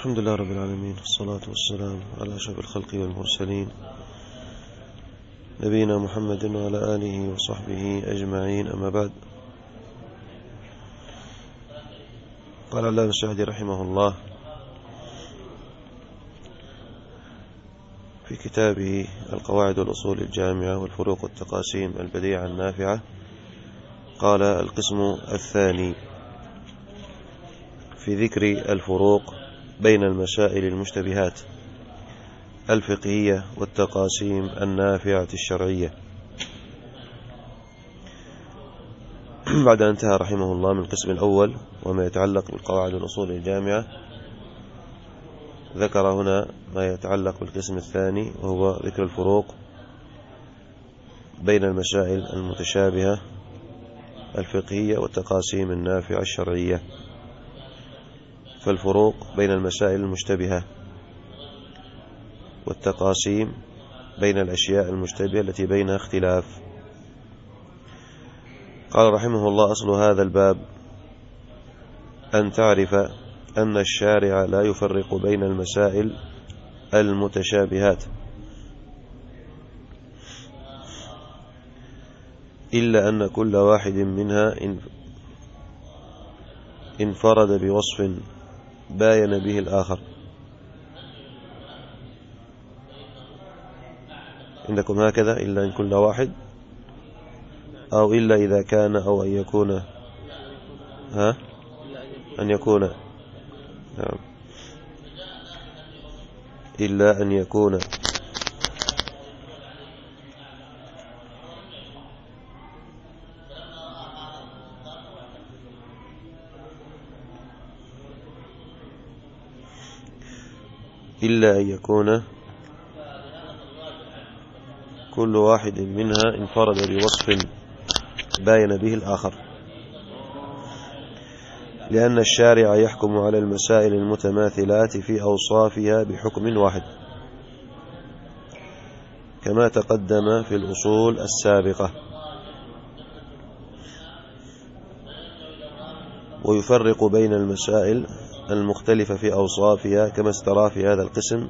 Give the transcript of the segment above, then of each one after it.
الحمد لله رب العالمين، والصلاة والسلام على أشرف الخلق والمرسلين نبينا محمد وعلى آله وصحبه أجمعين، أما بعد. قال العلامة السعدي رحمه الله في كتابه القواعد والأصول الجامعة والفروق والتقاسيم البديعة النافعة، قال: القسم الثاني في ذكر الفروق بين المسائل المشتبهات الفقهية والتقاسيم النافعة الشرعية. بعد أن انتهى رحمه الله من القسم الأول وما يتعلق بالقواعد والأصول الجامعة، ذكر هنا ما يتعلق بالقسم الثاني، وهو ذكر الفروق بين المسائل المتشابهة الفقهية والتقاسيم النافعة الشرعية. فالفروق بين المسائل المشتبهة والتقاسيم بين الأشياء المشتبهة التي بينها اختلاف. قال رحمه الله: أصل هذا الباب أن تعرف أن الشارع لا يفرق بين المسائل المتشابهات إلا أن كل واحد منها انفرد بوصف باين به الآخر. عندكم هكذا: إلا أن كل واحد، أو إلا إذا كان، أو أن يكون، أن يكون، نعم، إلا أن يكون. إلا أن يكون كل واحد منها انفرد بوصف باين به الآخر، لأن الشارع يحكم على المسائل المتماثلات في أوصافها بحكم واحد، كما تقدم في الأصول السابقة، ويفرق بين المسائل المختلفة في أوصافها كما استرى في هذا القسم.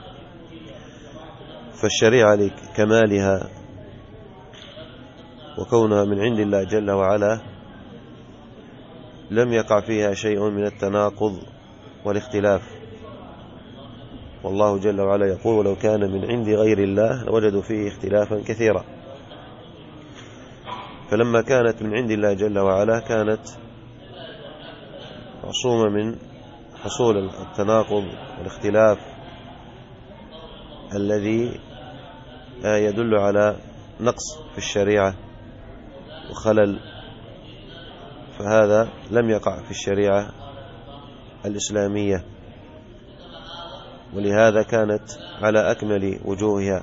فالشريعة لكمالها وكونها من عند الله جل وعلا لم يقع فيها شيء من التناقض والاختلاف، والله جل وعلا يقول: ولو كان من عند غير الله لوجدوا فيه اختلافا كثيرا. فلما كانت من عند الله جل وعلا كانت معصومة من حصول التناقض والاختلاف الذي يدل على نقص في الشريعة وخلل، فهذا لم يقع في الشريعة الإسلامية، ولهذا كانت على أكمل وجوهها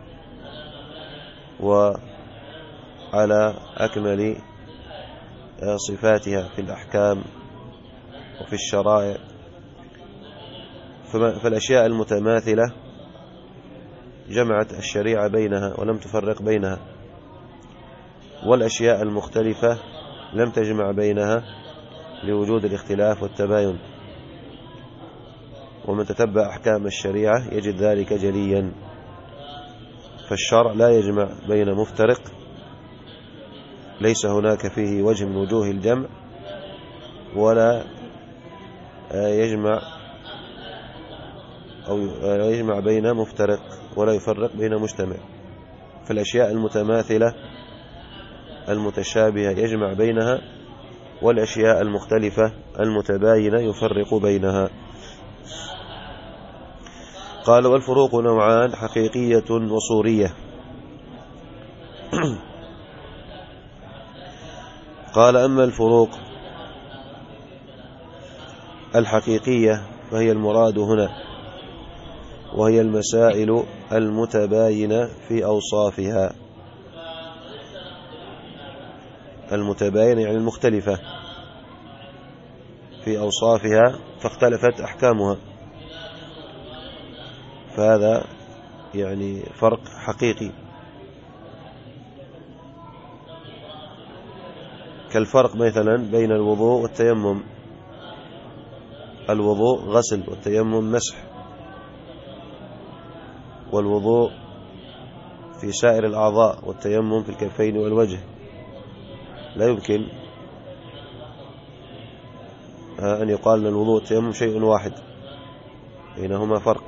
وعلى أكمل صفاتها في الأحكام وفي الشرائع. فالأشياء المتماثلة جمعت الشريعة بينها ولم تفرق بينها، والأشياء المختلفة لم تجمع بينها لوجود الاختلاف والتباين. ومن تتبع أحكام الشريعة يجد ذلك جليا. فالشرع لا يجمع بين مفترق ليس هناك فيه وجه من وجوه الجمع، ولا يجمع بين مفترق، ولا يفرق بين مجتمع. فالأشياء المتماثلة المتشابهة يجمع بينها، والأشياء المختلفة المتباينة يفرق بينها. قال: والفروق نوعان: حقيقية وصورية. قال: أما الفروق الحقيقية فهي المراد هنا، وهي المسائل المتباينة في أوصافها. المتباينة يعني المختلفة في أوصافها، فاختلفت أحكامها، فهذا يعني فرق حقيقي، كالفرق مثلا بين الوضوء والتيمم. الوضوء غسل، والتيمم مسح، والوضوء في سائر الأعضاء، والتيمم في الكفين والوجه. لا يمكن أن يقال أن الوضوء والتيمم شيء واحد، بينهما فرق.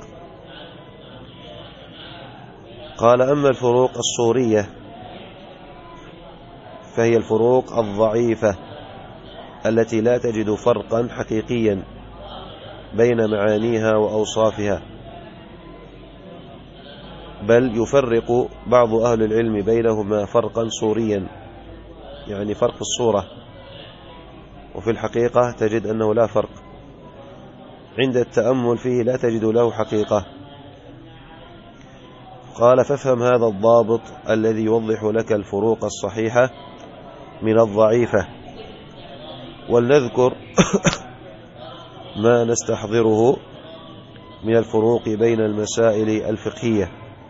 قال: أما الفروق الصورية فهي الفروق الضعيفة التي لا تجد فرقا حقيقيا بين معانيها وأوصافها، بل يفرق بعض أهل العلم بينهما فرقا صوريا، يعني فرق الصورة، وفي الحقيقة تجد أنه لا فرق، عند التأمل فيه لا تجد له حقيقة. قال: فافهم هذا الضابط الذي يوضح لك الفروق الصحيحة من الضعيفة، ولنذكر ما نستحضره من الفروق بين المسائل الفقهية.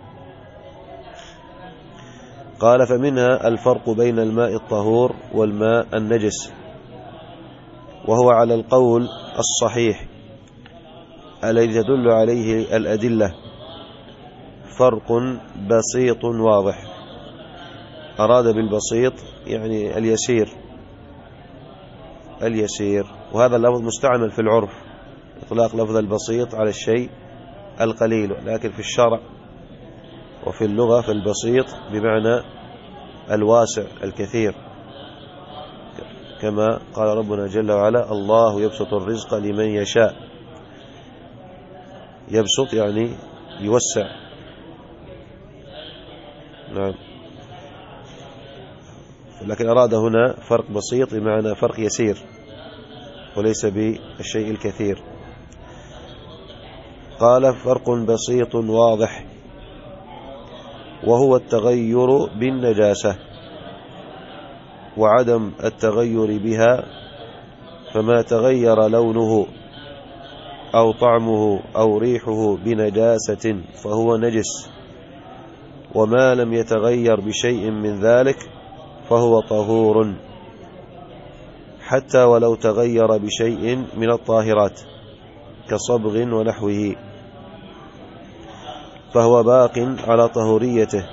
قال: فمنها الفرق بين الماء الطهور والماء النجس، وهو على القول الصحيح الذي تدل عليه الأدلة فرق بسيط واضح. أراد بالبسيط يعني اليسير، وهذا اللفظ مستعمل في العرف، إطلاق لفظ البسيط على الشيء القليل، لكن في الشرع وفي اللغة فالبسيط بمعنى الواسع الكثير، كما قال ربنا جل وعلا: الله يبسط الرزق لمن يشاء. يبسط يعني يوسع. نعم. لكن أراد هنا فرق بسيط بمعنى فرق يسير، وليس بالشيء الكثير. قال: فرق بسيط واضح، وهو التغير بالنجاسة وعدم التغير بها، فما تغير لونه أو طعمه أو ريحه بنجاسة فهو نجس، وما لم يتغير بشيء من ذلك فهو طهور، حتى ولو تغير بشيء من الطاهرات كصبغ ونحوه، فهو باق على طهوريته.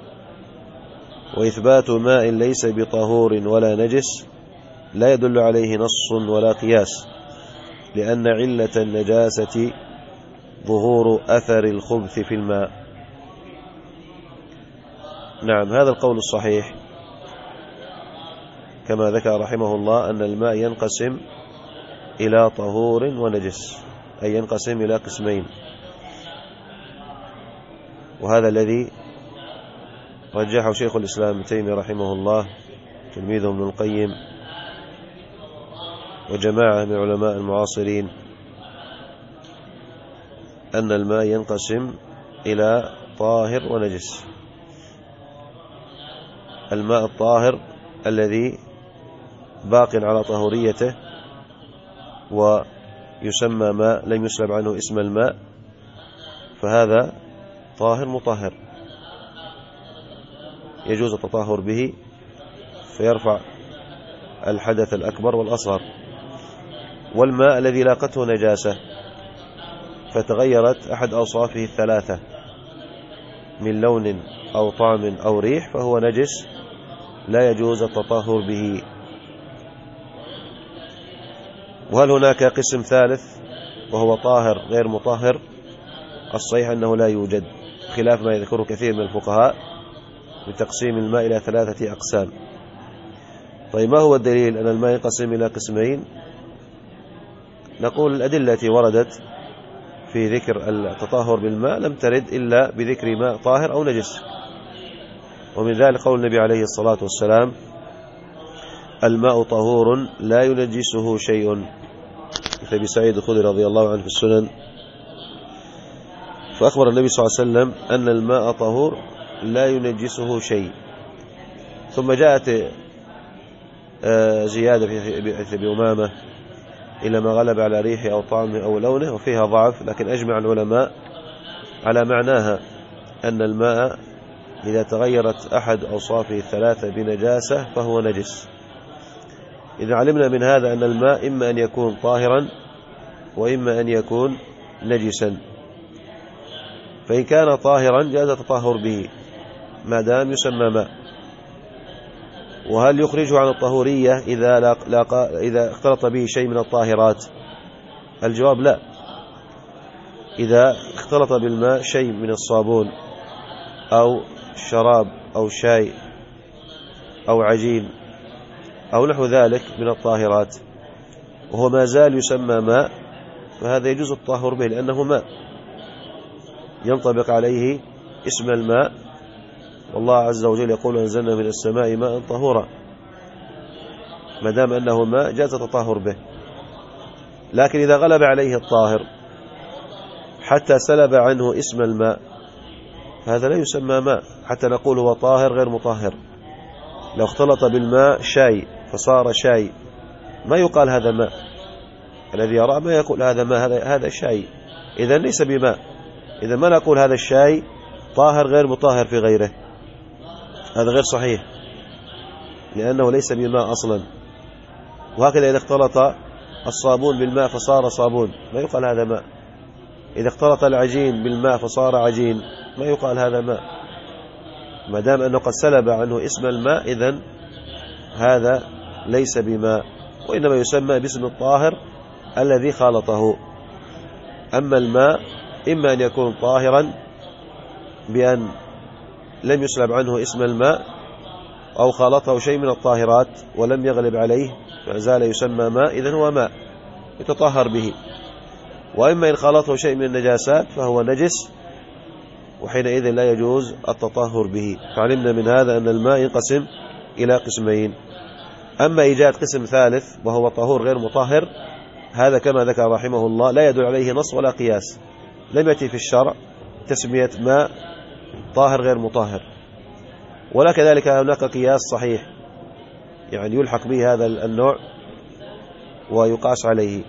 وإثبات ماء ليس بطهور ولا نجس لا يدل عليه نص ولا قياس، لأن علة النجاسة ظهور أثر الخبث في الماء. نعم، هذا القول الصحيح كما ذكر رحمه الله أن الماء ينقسم إلى طهور ونجس، أي ينقسم إلى قسمين، وهذا الذي رجحه شيخ الإسلام ابن تيمية رحمه الله، تلميذه ابن القيم، وجماعة من علماء المعاصرين، أن الماء ينقسم إلى طاهر ونجس. الماء الطاهر الذي باق على طهوريته ويسمى ماء لم يسلب عنه اسم الماء، فهذا طاهر مطهر يجوز التطهر به، فيرفع الحدث الأكبر والأصغر. والماء الذي لاقته نجاسة فتغيرت أحد أوصافه الثلاثة من لون أو طعم أو ريح فهو نجس لا يجوز التطهر به. وهل هناك قسم ثالث وهو طاهر غير مطهر؟ الصحيح أنه لا يوجد، خلاف ما يذكره كثير من الفقهاء بتقسيم الماء إلى 3 أقسام. طيب، ما هو الدليل أن الماء ينقسم إلى قسمين؟ نقول الأدلة التي وردت في ذكر التطهر بالماء لم ترد إلا بذكر ماء طاهر أو نجس، ومن ذلك قول النبي عليه الصلاة والسلام: الماء طهور لا ينجسه شيء، مثل أبي سعيد الخدري رضي الله عنه في السنن، فأخبر النبي صلى الله عليه وسلم أن الماء طهور لا ينجسه شيء. ثم جاءت زيادة في أبي أمامة: إلا ما غلب على ريحه أو طعمه أو لونه، وفيها ضعف، لكن أجمع العلماء على معناها أن الماء إذا تغيرت أحد أوصافه الثلاثة بنجاسة فهو نجس. إذا علمنا من هذا أن الماء إما أن يكون طاهرا وإما أن يكون نجسا. فإن كان طاهرا جاز التطهر به ما دام يسمى ماء. وهل يخرجه عن الطهورية إذا اختلط به شيء من الطاهرات؟ الجواب لا. إذا اختلط بالماء شيء من الصابون أو شراب أو شاي أو عجين أو نحو ذلك من الطاهرات وهو ما زال يسمى ماء، فهذا يجوز التطهر به لأنه ماء ينطبق عليه اسم الماء، والله عز وجل يقول أنزلنا من السماء ماء طهورا. ما دام أنه ماء جاز التطهر به. لكن إذا غلب عليه الطاهر حتى سلب عنه اسم الماء هذا لا يسمى ماء، حتى نقول هو طاهر غير مطهر. لو اختلط بالماء شاي فصار شاي ما يقال هذا ماء، الذي يرى ما يقول هذا ماء، هذا شاي، إذا ليس بماء. إذا ما نقول هذا الشاي طاهر غير مطهر في غيره، هذا غير صحيح لأنه ليس بماء أصلا. وهكذا إذا اختلط الصابون بالماء فصار صابون ما يقال هذا ماء. إذا اختلط العجين بالماء فصار عجين ما يقال هذا ماء. ما دام أنه قد سلب عنه اسم الماء إذن هذا ليس بماء، وإنما يسمى باسم الطاهر الذي خالطه. أما الماء إما أن يكون طاهرا بأن لم يسلب عنه اسم الماء أو خالطه شيء من الطاهرات ولم يغلب عليه ما زال يسمى ماء، إذن هو ماء يتطهر به. وإما إن خالطه شيء من النجاسات فهو نجس، وحينئذ لا يجوز التطهر به. فعلمنا من هذا أن الماء ينقسم إلى قسمين. أما إيجاد قسم ثالث وهو طهور غير مطهر، هذا كما ذكر رحمه الله لا يدل عليه نص ولا قياس، لم يأتي في الشرع تسمية ماء طاهر غير مطهر، ولا كذلك هناك قياس صحيح يعني يلحق به هذا النوع ويقاس عليه.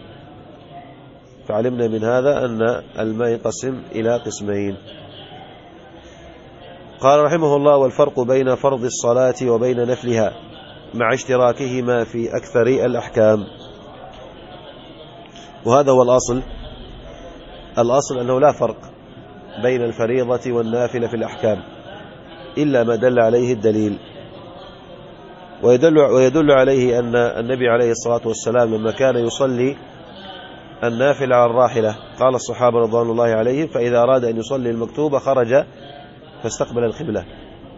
فعلمنا من هذا أن الماء ينقسم إلى قسمين. قال رحمه الله: والفرق بين فرض الصلاة وبين نفلها مع اشتراكهما في أكثر الأحكام. وهذا هو الأصل أنه لا فرق بين الفريضة والنافلة في الأحكام إلا ما دل عليه الدليل. ويدل عليه أن النبي عليه الصلاة والسلام لما كان يصلي النافل على الراحلة قال الصحابة رضوان الله عليهم: فإذا أراد أن يصلي المكتوبة خرج فاستقبل القبلة.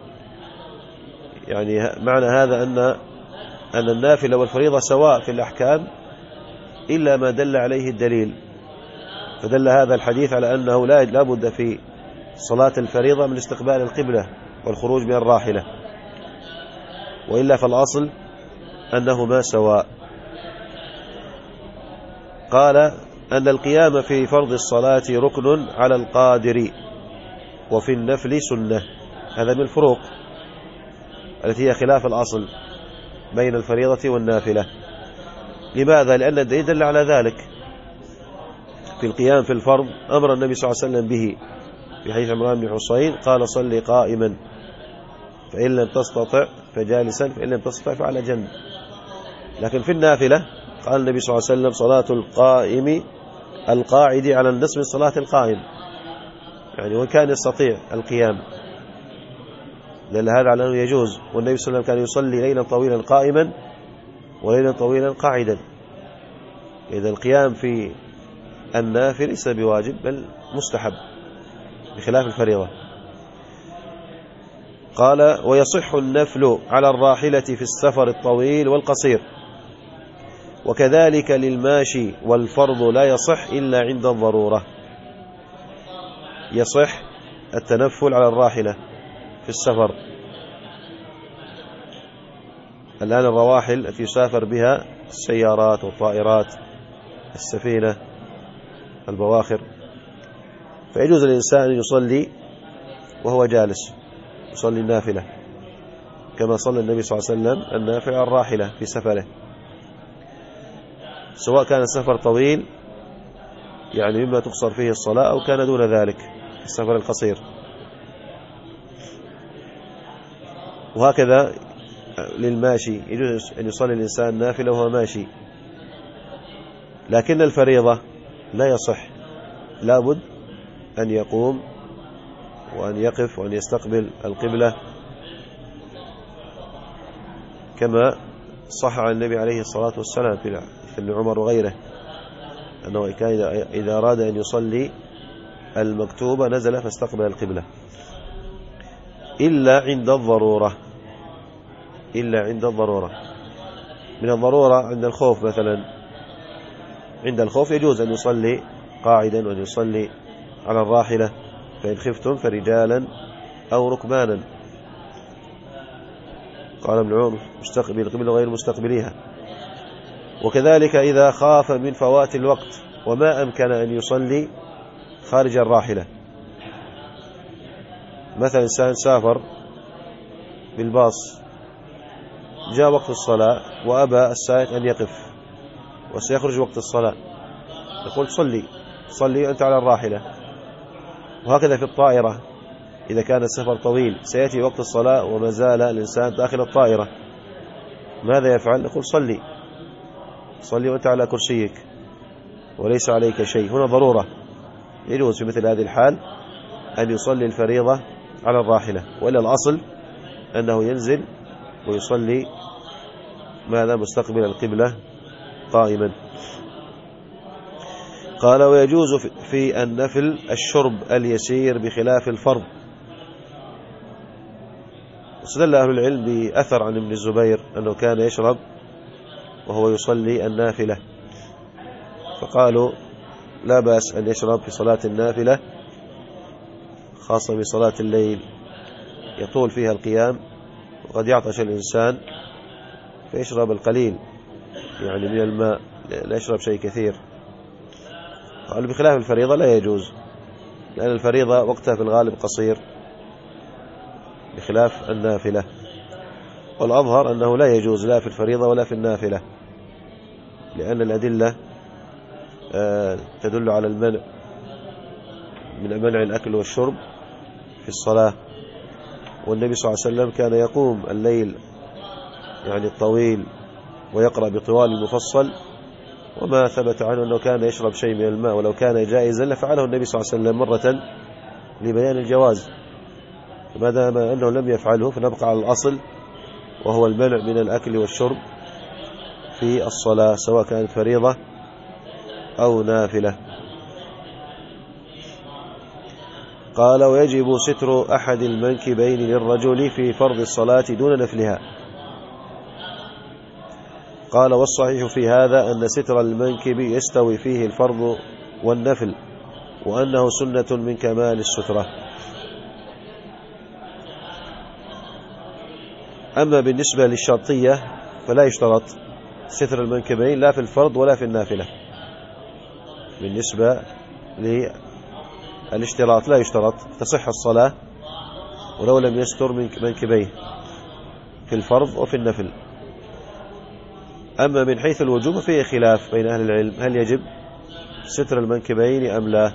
يعني معنى هذا أن النافلة والفريضة سواء في الأحكام إلا ما دل عليه الدليل. فدل هذا الحديث على أنه لا بد في صلاة الفريضة من استقبال القبلة والخروج من الراحلة، وإلا فالأصل أنهما سواء. قال أن القيام في فرض الصلاة ركن على القادر، وفي النفل سنة. هذا من الفروق التي هي خلاف الأصل بين الفريضة والنافلة. لماذا؟ لأن الدليل دل على ذلك. في القيام في الفرض أمر النبي صلى الله عليه وسلم به في حديث عمران بن حصين قال: صل قائما، فإن لم تستطع فجالسا، فإن لم تستطع فعلى جنب. لكن في النافلة قال النبي صلى الله عليه وسلم: صلاة القائم القاعد على النصف من صلاة القائم، يعني وإن كان يستطيع القيام دل هذا على أنه يجوز. والنبي صلى الله عليه وسلم كان يصلي ليلا طويلا قائما وليلا طويلا قاعدا. إذا القيام في النافل ليس بواجب بل مستحب بخلاف الفريضة. قال: ويصح النفل على الراحلة في السفر الطويل والقصير، وكذلك للماشي، والفرض لا يصح إلا عند الضرورة. يصح التنفل على الراحلة في السفر. الآن الرواحل التي يسافر بها السيارات والطائرات، السفينة، البواخر، فيجوز للإنسان أن يصلي وهو جالس، يصلي النافلة كما صلى النبي صلى الله عليه وسلم النافلة على الراحلة في سفره، سواء كان السفر طويل يعني مما تقصر فيه الصلاة، أو كان دون ذلك السفر القصير. وهكذا للماشي يجوز أن يصلي الإنسان نافلة وهو ماشي. لكن الفريضة لا يصح، لابد أن يقوم وأن يقف وأن يستقبل القبلة، كما صح عن النبي عليه الصلاة والسلام في ابن عمر وغيره أنه كان إذا أراد أن يصلي المكتوبة نزل فاستقبل القبلة، إلا عند الضرورة. إلا عند الضرورة، من الضرورة عند الخوف مثلا، عند الخوف يجوز أن يصلي قاعدا وأن يصلي على الراحلة، فإن خفتم فرجالا أو ركبانا. قال ابن عمر مستقبل القبلة غير مستقبليها. وكذلك إذا خاف من فوات الوقت وما أمكن أن يصلي خارج الراحلة، مثلا إنسان سافر بالباص، جاء وقت الصلاة وأبى السائق أن يقف وسيخرج وقت الصلاة، يقول صلي أنت على الراحلة. وهكذا في الطائرة، إذا كان السفر طويل سيأتي وقت الصلاة وما زال الإنسان داخل الطائرة، ماذا يفعل؟ يقول صلي وأنت على كرسيك وليس عليك شيء. هنا ضرورة، يجوز في مثل هذه الحال أن يصلي الفريضة على الراحلة، وإلا الأصل أنه ينزل ويصلي ماذا مستقبل القبلة قائما. قال ويجوز في النفل الشرب اليسير بخلاف الفرض. استدل أهل العلم بأثر عن ابن الزبير أنه كان يشرب وهو يصلي النافلة، فقالوا لا بأس أن يشرب في صلاة النافلة، خاصة بصلاة الليل يطول فيها القيام وقد يعطش الإنسان فيشرب القليل يعني من الماء، لا يشرب شيء كثير. قالوا بخلاف الفريضة لا يجوز، لأن الفريضة وقتها في الغالب قصير بخلاف النافلة. والأظهر أنه لا يجوز لا في الفريضة ولا في النافلة، لأن الأدلة تدل على المنع من منع الأكل والشرب في الصلاة. والنبي صلى الله عليه وسلم كان يقوم الليل يعني الطويل ويقرأ بطوال المفصل، وما ثبت عنه أنه كان يشرب شيء من الماء، ولو كان جائزا لفعله النبي صلى الله عليه وسلم مرة لبيان الجواز. ما دام أنه لم يفعله فنبقى على الأصل، وهو المنع من الأكل والشرب في الصلاة سواء كانت فريضة أو نافلة. قال ويجب ستر أحد المنكبين للرجل في فرض الصلاة دون نفلها. قال والصحيح في هذا أن ستر المنكب يستوي فيه الفرض والنفل، وأنه سنة من كمال السترة. أما بالنسبة للشرطية فلا يشترط ستر المنكبين لا في الفرض ولا في النافلة. بالنسبة للاشتراط لا يشترط، تصح الصلاة ولو لم يستر منكبيه في الفرض وفي النفل. أما من حيث الوجوب فيه خلاف بين أهل العلم، هل يجب ستر المنكبين أم لا؟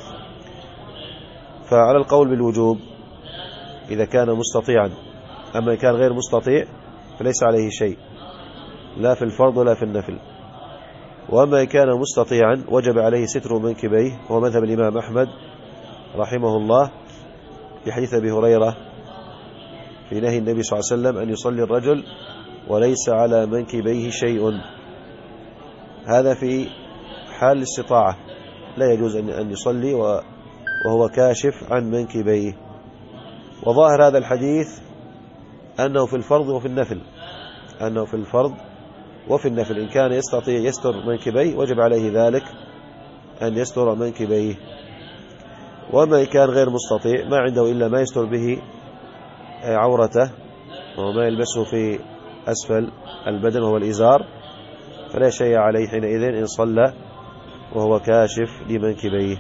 فعلى القول بالوجوب إذا كان مستطيعا، أما إن كان غير مستطيع فليس عليه شيء لا في الفرض ولا في النفل. وأما إن كان مستطيعا وجب عليه ستر منكبيه، وهو مذهب الإمام أحمد رحمه الله في حديث أبي هريرة في نهي النبي صلى الله عليه وسلم أن يصلي الرجل وليس على منكبيه شيء. هذا في حال الاستطاعة، لا يجوز أن يصلي وهو كاشف عن منكبيه. وظاهر هذا الحديث أنه في الفرض وفي النفل، أنه في الفرض وفي النفل. إن كان يستطيع يستر منكبيه وجب عليه ذلك أن يستر منكبيه. وما إن كان غير مستطيع ما عنده إلا ما يستر به عورته وما يلبسه في أسفل البدن وهو الإزار، فلا شيء عليه حينئذ إن صلى وهو كاشف لمنكبيه.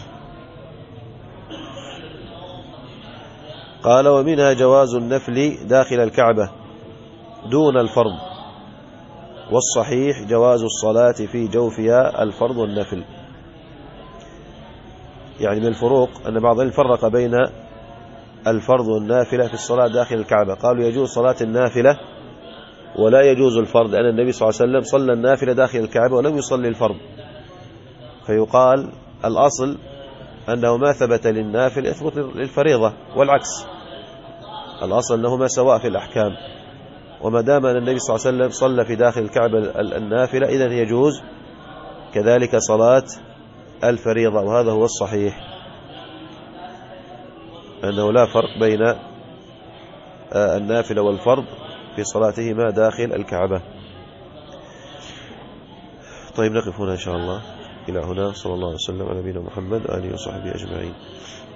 قال ومنها جواز النفل داخل الكعبة دون الفرض، والصحيح جواز الصلاة في جوفها الفرض والنفل. يعني من الفروق أن بعض الفرق بين الفرض والنافلة في الصلاة داخل الكعبة. قالوا يجوز صلاة النافلة ولا يجوز الفرض، لأن النبي صلى الله عليه وسلم صلى النافلة داخل الكعبة ولم يصلي الفرض، فيقال الأصل أنه ما ثبت للنافل يثبت للفريضة، والعكس، الأصل أنهما سواء في الأحكام. وما دام أن النبي صلى الله عليه وسلم صلى في داخل الكعبة النافلة، إذن يجوز كذلك صلاة الفريضة، وهذا هو الصحيح، أنه لا فرق بين النافلة والفرض في صلاتهما داخل الكعبة. طيب، نقف هنا إن شاء الله. إلى هنا، صلى الله عليه وسلم على نبينا محمد وآله وصحبه أجمعين.